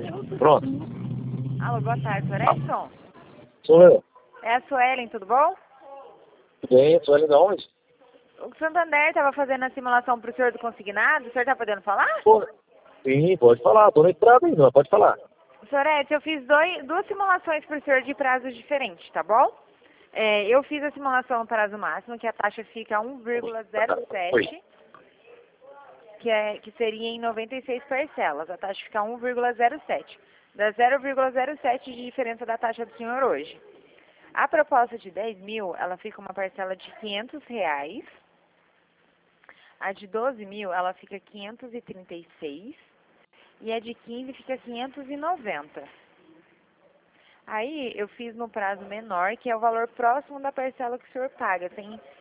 Pronto. Alô, boa tarde, senhor Edson? Sou eu. É a Suelen, tudo bom? Tudo bem? Sou ele de onde? O Santander estava fazendo a simulação para o senhor do consignado, o senhor está podendo falar? Pô, sim, pode falar. Tô no entrada ainda, pode falar. Senhor Edson, eu fiz duas simulações para o senhor de prazos diferentes, tá bom? Eu fiz a simulação no prazo máximo, que a taxa fica 1,07, que seria em 96 parcelas. A taxa fica 1,07. Dá 0,07 de diferença da taxa do senhor hoje. A proposta de 10 mil, ela fica uma parcela de R$ 500. A de 12 mil, ela fica 536. E a de 15 fica 590. Aí, eu fiz no prazo menor, que é o valor próximo da parcela que o senhor paga. Tem